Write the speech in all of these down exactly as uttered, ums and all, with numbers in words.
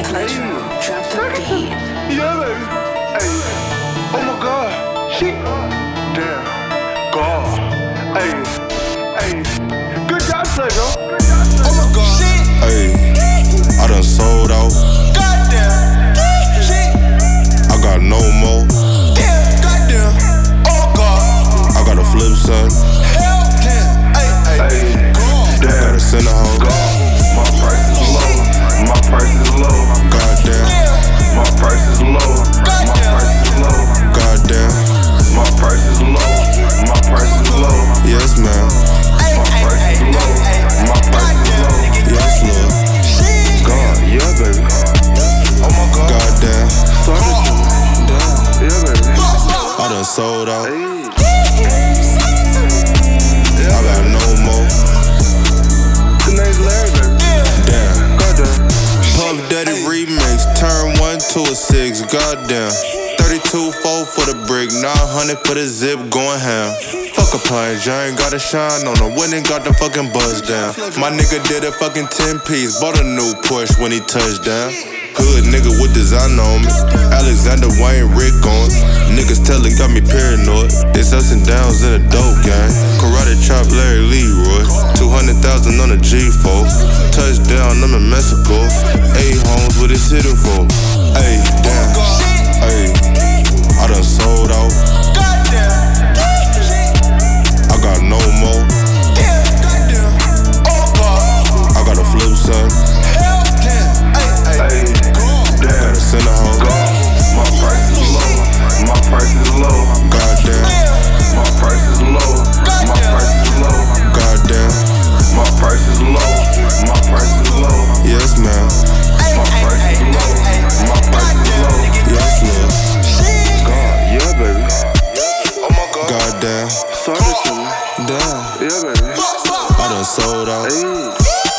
Drop the beat. Yeah, baby. Hey. Oh my God. Shit. Damn. God. Hey. Hey. Good job, Sergio. Oh my God. Shit. Hey. I done sold out. Goddamn. Shit. I got no more. Damn. Goddamn. Oh God. I got a flip, son. Hell damn. Hey, hey. Hey. I Damn. got a center hole. God. My price is low. My price is low. Goddamn. My price is low. My price is low. Goddamn. My price is low. My price is low. Yes, man. My price is low. My price is low. Yes, Lord. God, yeah, baby. Oh my God. Goddamn. Sorry. Damn. Yeah, baby. I done sold out. Hey. I got no more. The name's Larry, baby. Damn. Goddamn. Puff Daddy remix, turn one to a six, goddamn. thirty-two four for the brick, nine hundred for the zip, going ham. Fuck a punch, I ain't gotta shine on him, when he got the fucking buzz down. My nigga did a fucking ten piece, bought a new Porsche when he touched down. Hood nigga with design on me, Alexander Wayne Rick on. Niggas telling got me paranoid, it's ups and downs in a dope gang. Karate chop Larry Leroy, two hundred thousand on a G four. Touchdown, I'm in Mexico, eight homes with his hidden for. Ayy, damn, ayy, I done sold out. I got no more. I got a flip, son. Hey. Got Damn. a center hole. God. My price is low. My price is low. Goddamn, My price is low. My price is low. goddamn, My price is low. My price is low. yes, man. My price is low. My price is low. Yes, Lord. God, yeah, baby. Oh my God. Goddamn, Sorry, son. damn. Yeah, baby. I done sold out. Hey.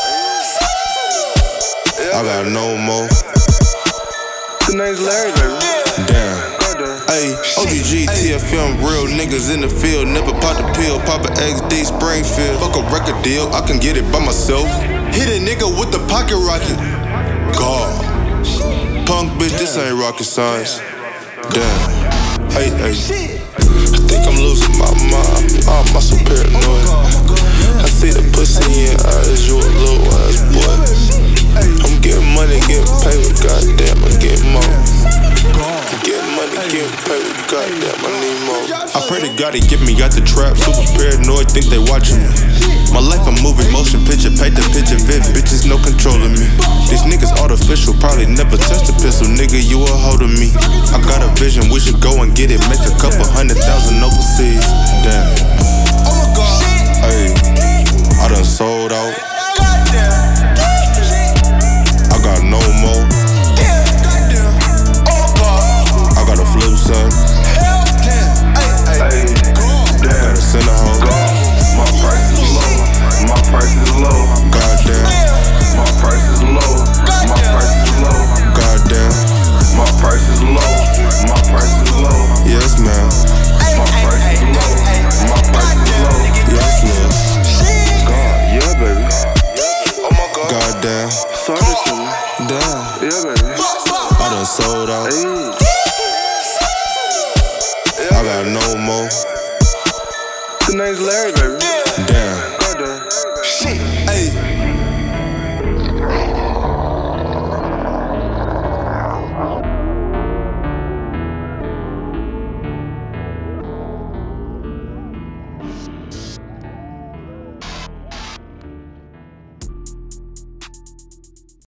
I got no more. The name's Larry, baby. Damn. Goddamn. Ayy, O G G, T F M, real niggas in the field. Never pop the pill, pop a X D Springfield. Fuck a record deal, I can get it by myself. Hit a nigga with the pocket rocket. God. Punk bitch, this ain't rocket science. Damn. Hey, hey. I think I'm losing my mind. I'm my so paranoid. I see the pussy in your eyes, you a little ass boy. I'm getting money, getting paid, goddamn, I get more. Getting money, getting paid, goddamn, I need more. I pray to God he get me out the trap, super paranoid, think they watching me. My life a movie, motion picture, paint the picture vivid, bitches no controlling me. These niggas artificial, probably never touched a pistol, nigga, you a hold of me. I got a vision, we should go and get it, make a couple hundred thousand overseas. Damn. Oh my God. Ayy, I done sold out.